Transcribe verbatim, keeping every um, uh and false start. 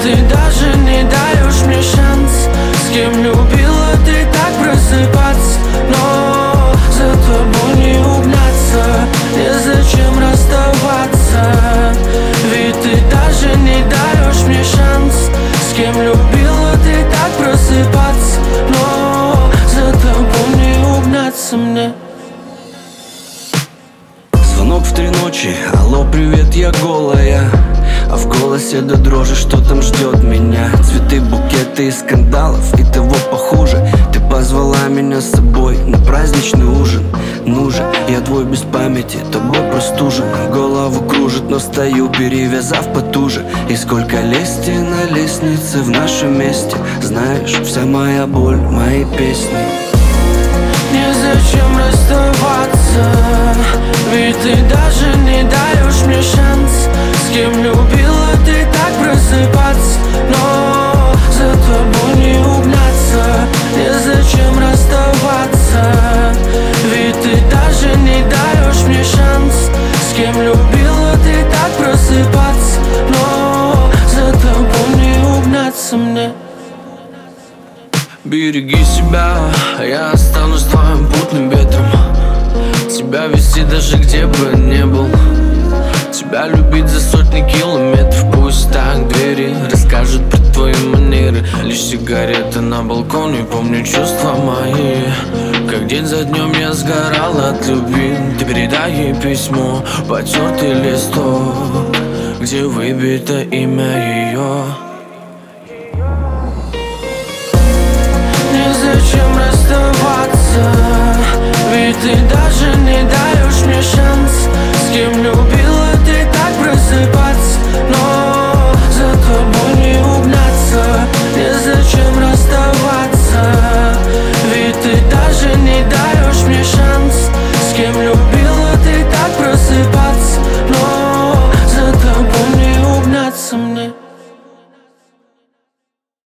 ты даже не даешь мне шанс. С кем любила ты так просыпаться, но за тобой не угнаться, незачем расставаться. Ведь ты даже не даешь мне шанс. С кем любила ты так просыпаться, но за тобой не угнаться мне. Звонок в три ночи, алло, привет, я голая, а в голосе до дрожи, что там ждет меня. Цветы, букеты и скандалов, и того похуже. Ты позвала меня с собой на праздничный ужин. Ну же, я твой без памяти, тобой простужен. Голову кружит, но стою, перевязав потуже. И сколько лести на лестнице в нашем месте. Знаешь, вся моя боль, мои песни. Незачем расставаться, ведь ты даже не даешь мне шанс. С кем любила ты так просыпаться, но за тобой не угнаться, незачем расставаться. Ведь ты даже не даешь мне шанс. С кем любила ты так просыпаться, но за тобой не угнаться мне. Береги себя, а я останусь твоим путным ветром. Тебя вести даже где бы не был. Тебя любить за сотни километров. Пусть так двери расскажут про твои манеры. Лишь сигареты на балконе, помню чувства мои. Как день за днем я сгорал от любви. Ты передай ей письмо, потертый листок, где выбито имя ее. Незачем расставаться, ведь ты даже